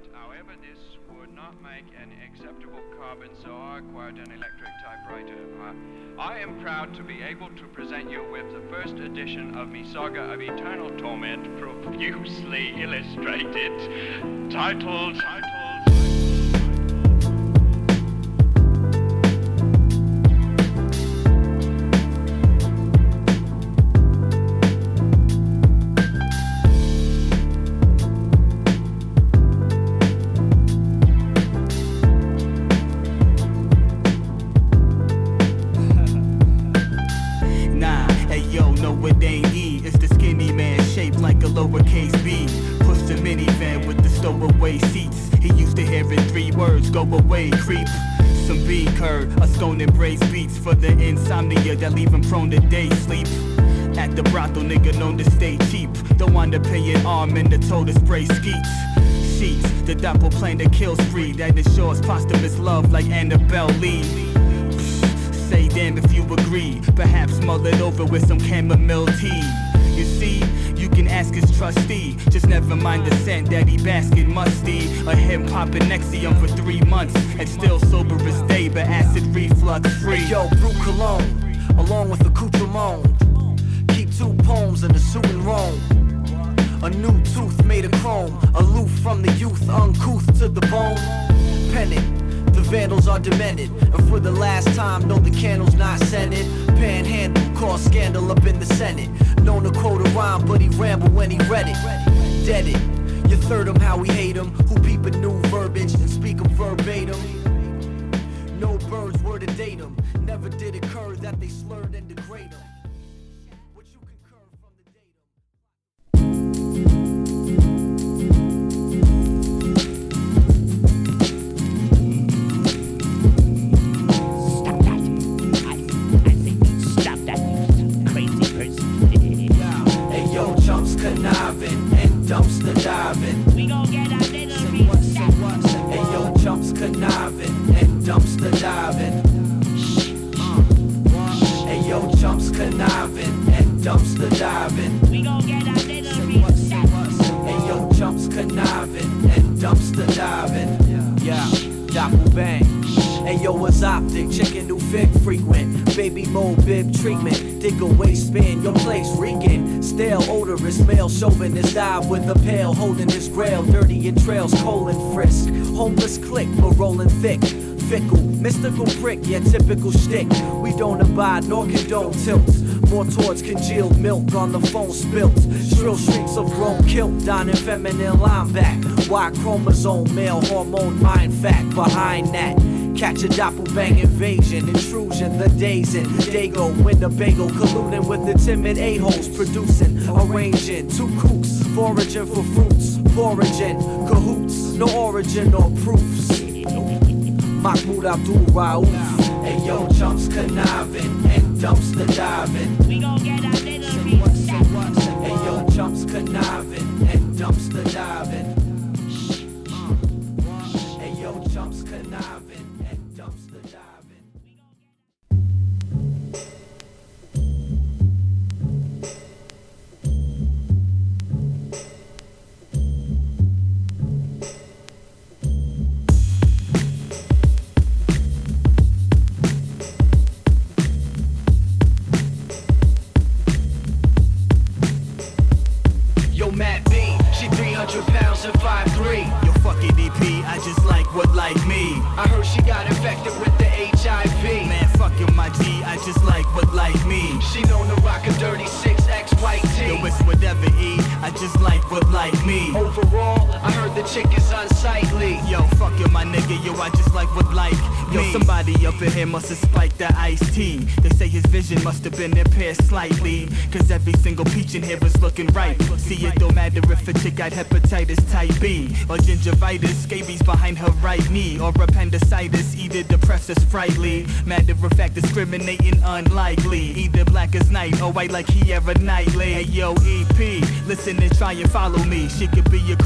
However, this would not make an acceptable carbon, so I acquired an electric typewriter. I am proud to be able to present you with the first edition of me Saga of Eternal Torment, profusely illustrated, titled... That leave him prone to day sleep. At the brothel, nigga known to stay cheap. Don't want to pay an arm and the toe to spray skeets. Sheets, the double plan to kill spree that ensures posthumous love like Annabelle Lee. Say damn if you agree. Perhaps mull it over with some chamomile tea. You see, you can ask his trustee. Just never mind the scent that he basket musty. A him popping Nexium for 3 months and still sober as day, but acid reflux free. Hey, yo, Brew Cologne, along with accoutrement. Keep 2 poems and a suit in Rome. A new tooth made of chrome, aloof from the youth, uncouth to the bone. Pennant, the vandals are demented, and for the last time, no, the candle's not scented. Panhandle, cause scandal up in the Senate. Known to quote a rhyme, but he rambled when he read it. Dead it, you third him how we hate him. Who peep a new verbiage and speak him verbatim. No birds were to date him. Never did occur that they slurred and degrade him. What you concur from the Stop that, you crazy person. Hey yo, chumps conniving and dumpster diving. We gon' get our little Hey yo, chumps conniving and dumpster diving. Hey yo, chumps conniving and dumpster diving. We gon' get our little Hey yo, chumps conniving and dumpster diving. Yeah, doppel bang. Hey yo, what's optic? Chicken new fig frequent. Baby mode bib treatment. Dig a waistband, your place reeking. Stale, odorous, male chauvinist dive with a pail, holding his grail. Dirty in trails, colon frisk. Homeless click, but rolling thick. Fickle, mystical prick, yeah, typical shtick. We don't abide nor condone tilts. More towards congealed milk on the phone spilt. Shrill shrieks of grown kilt, donning feminine lineback. Y chromosome, male hormone, mind fact. Behind that, catch a doppelbang invasion, intrusion, the days in Dago, Winnebago, colluding with the timid a-holes, producing, arranging 2 kooks, foraging for fruits, foraging, cahoots, no origin or proofs. Mahmoud Abdul Raouf. Hey yo, chumps conniving and dumpster diving. We gon' get our little Hey yo, chumps conniving and dumpster diving. Hey yo, chumps conniving and dumpster diving. Matt B, she 300 pounds and 5'3". Yo, fuck it, DP, I just like what like me. I heard she got infected with the HIV. Man, fuck you, my G, I just like what like me. She known to rock a dirty 6X white tee. Yo, it's whatever, E, I just like what like me. Overall, I heard the chick is unsightly. Yo, fuck you, my nigga, yo, I just like what like me. Yo, somebody up in here must have spiked the iced tea. They say his vision must have been impaired slightly, cause every single peach in here was looking ripe. See, it don't matter if a chick got hepatitis type B, or gingivitis, scabies behind her right knee, or appendicitis, either depressed or sprightly. Matter of fact, discriminating unlikely, either black as night or white like Keira Knightley. Hey yo, EP, listen and try and follow me. She could be a Christian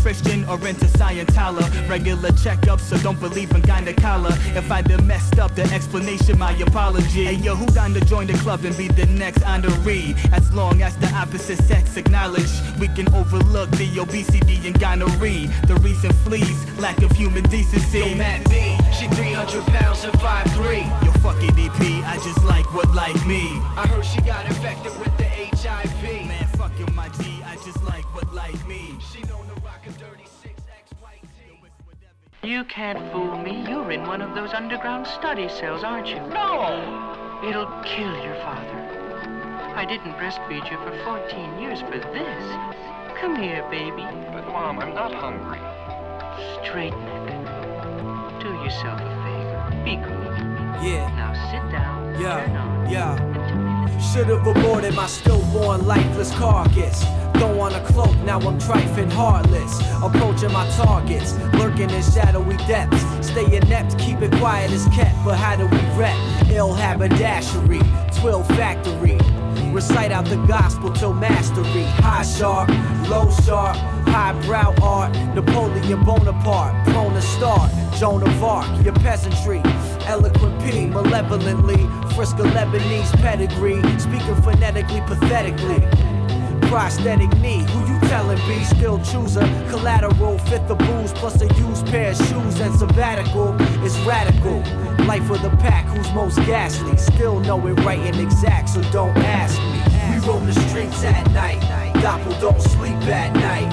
or into Scientology. Regular checkups, so don't believe in gynecology. If I done messed up the explanation, my apology. Hey yo, who down to join the club and be the next honoree? As long as the opposite sex acknowledge, we can overlook the obesity and gonorrhea. The recent fleas, lack of human decency. Yo, Matt B, she 300 pounds and 5'3". Yo, fuck it, DP, I just like what like me. I heard she got infected with the HIV. Man, fuck you, my G, I just like what like me. She known to rock a dirty 6X white tee. You can't fool me. You're in one of those underground study cells, aren't you? No! It'll kill your father. I didn't breastfeed you for 14 years for this. Come here, baby. But Mom, I'm not hungry. Straighten it. Do yourself a favor. Be good. Yeah, Now sit down. Turn on. yeah. Should've aborted my stillborn lifeless carcass. Throw on a cloak, now I'm trifling heartless. Approaching my targets, lurking in shadowy depths. Stay inept, keep it quiet as kept. But how do we rep? Ill haberdashery, Twill factory. Recite out the gospel till mastery. High sharp, low sharp, highbrow art. Napoleon Bonaparte, prone to start. Joan of Arc, your peasantry. Eloquent P, malevolently. Frisker Lebanese pedigree. Speaking phonetically, pathetically. Prosthetic knee, who you tellin' be? Still chooser, collateral, fifth of booze, plus a used pair of shoes and sabbatical. It's radical, life of the pack, who's most ghastly? Still know it right and exact, so don't ask me. We roam the streets at night, Doppel don't sleep at night.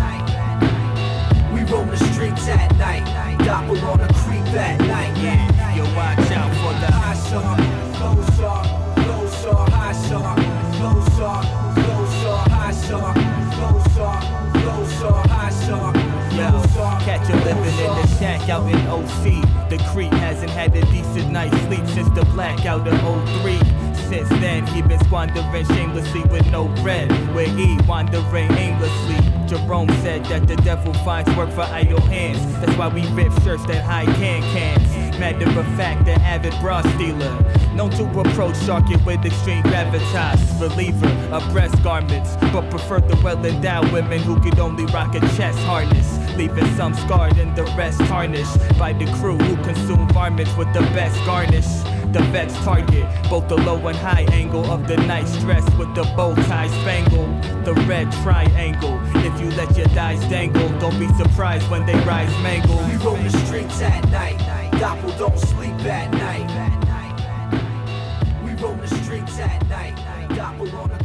We roam the streets at night, Doppel on a creep at night. Yeah, yo, watch out for the High shark, low shark, low shark, high shark, low shark, low shark, high shark, low shark, low shark, high shark. Yo, catch her living in the shack out in OC. The creep hasn't had a decent night's sleep since the blackout of 03. Since then, he been squandering shamelessly with no bread. Where he wandering aimlessly. Jerome said that the devil finds work for idle hands. That's why we rip shirts that hide cans. Matter of fact, an avid bra stealer. Known to approach Sharky with extreme gravitas. Reliever of breast garments, but prefer the well-endowed women who could only rock a chest harness. Leaving some scarred and the rest tarnished by the crew who consume varmints with the best garnish. The vet's target, both the low and high angle of the nice dress with the bow tie spangle. The red triangle, if you let your thighs dangle, don't be surprised when they rise mangle. We roam the streets at night, Doppel don't sleep at night. We roam the streets at night, Doppel on a